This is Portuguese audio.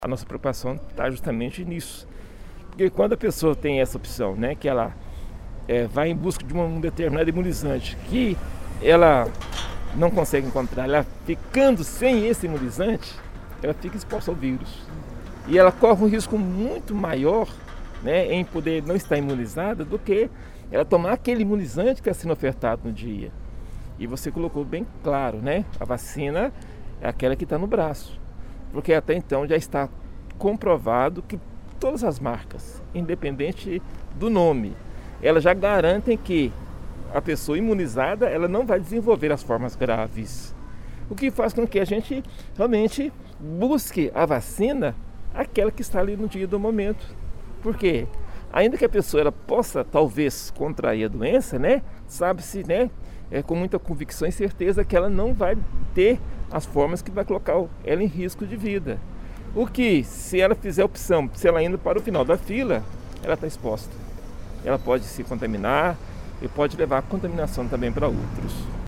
A nossa preocupação está justamente nisso. Porque quando a pessoa tem essa opção, né, que ela vai em busca de um determinado imunizante que ela não consegue encontrar, ela ficando sem esse imunizante, ela fica exposta ao vírus. E ela corre um risco muito maior, né, em poder não estar imunizada do que ela tomar aquele imunizante que está sendo ofertado no dia. E você colocou bem claro, né? A vacina é aquela que está no braço. Porque até então já está comprovado que todas as marcas, independente do nome, elas já garantem que a pessoa imunizada ela não vai desenvolver as formas graves. O que faz com que a gente realmente busque a vacina, aquela que está ali no dia do momento. Por quê? Ainda que a pessoa ela possa talvez contrair a doença, né? Sabe-se, né? Com muita convicção e certeza que ela não vai ter as formas que vai colocar ela em risco de vida. O que, se ela fizer a opção, se ela indo para o final da fila, ela está exposta. Ela pode se contaminar e pode levar a contaminação também para outros.